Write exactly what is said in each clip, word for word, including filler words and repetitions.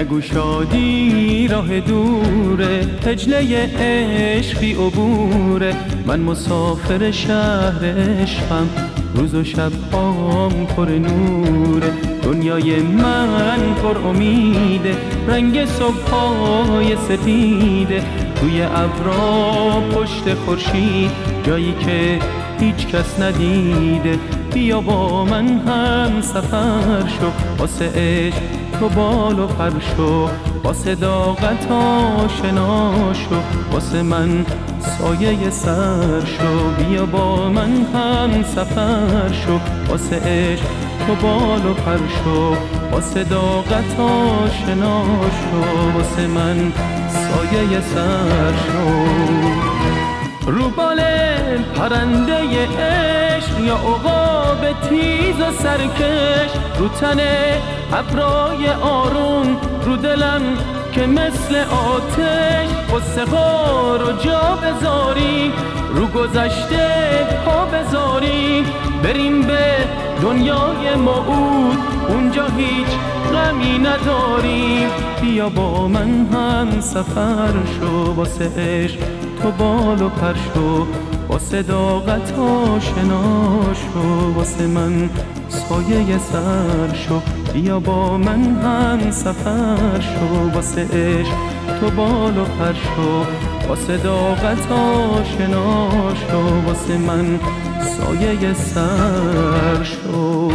نگو شادی راه دوره، هجله عشقی عبوره. من مسافر شهر عشقم، روز و شب هام پر نوره. دنیای من پر امیده، رنگ صبح‌های سپیده. توی ابرا پشت خورشید، جایی که هیچ کس ندیده. بیا با من هم سفر شو، واسه عشق تو بال و پر شو. با صداقت آشنا شو، واسه من سایه سر شو. بیا با من هم سفر شو، واسه عشق تو بال و پر شو. با صداقت آشنا شو، واسه من سایه سر شو. رو بال پرنده عشق یا عقاب تیز و سرکش، رو تن ابرای آروم، رو دلم که مثل آتش. قصه ها رو جا بذاریم، رو گذشته ها بذاریم. بریم به دنیای موعود، اونجا هیچ غمی نداریم. بیا با من هم سفر شو، واسه عشق تو بال و پر شو. با صداقت آشنا شو، واسه من سایه سر شو. بیا با من هم سفر شو، واسه عشق تو بال و پر شو. با صداقت آشنا شو، واسه من سایه سر شو.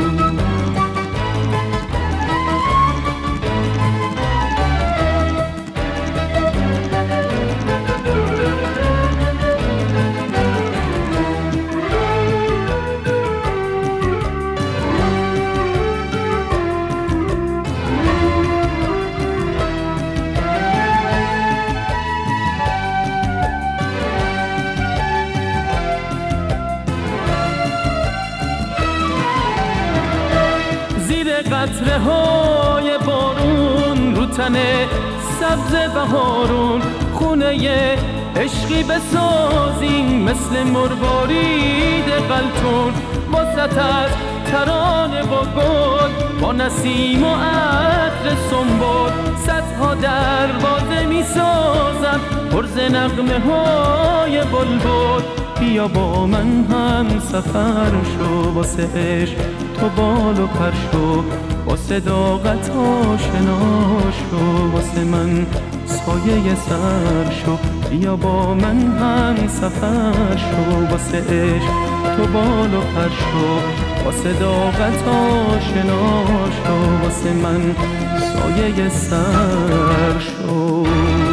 قطره های بارون، رو تن سبز بهارون. خونه عشقی بسازیم مثل مروارید قلتون. واسط از ترانه و گل، با نسیم و عطر سنبل. صدها دروازه می سازم پرز نغمه های بلبل. بیا با من هم سفر شو، واسه عشق تو بال و پر شو. با صداقت آشنا شو، واسه من سایه سر شو. بیا با من هم سفر شو، واسه عشق تو بال و پر شو. با صداقت آشنا شو، واسه من سایه سر شو.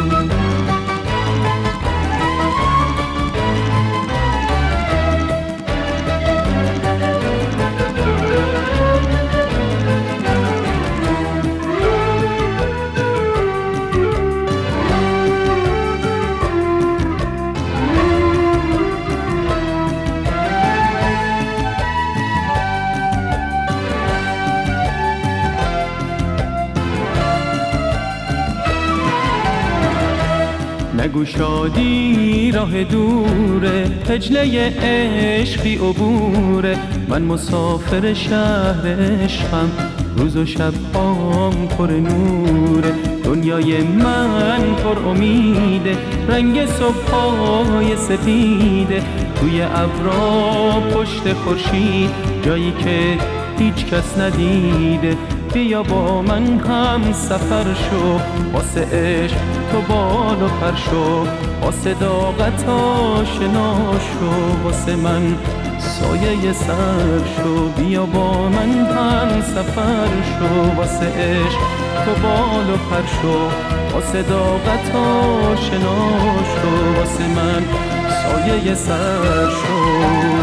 نگو شادی راه دوره، هجله عشقی عبوره. من مسافر شهر عشقم، روز و شب هام پر نوره. دنیای من پر امیده، رنگ صبح‌های سپیده. توی ابرا پشت خورشید، جایی که هیچ کس ندیده. بیا با من هم سفر شو، واسه عشق تو بال و پر شو. با صداقت آشنا شو، واسه من سایه سر شو. بیا با من هم سفر شو، واسه عشق تو بال و پر شو. با صداقت آشنا شو، واسه من سایه سر شو.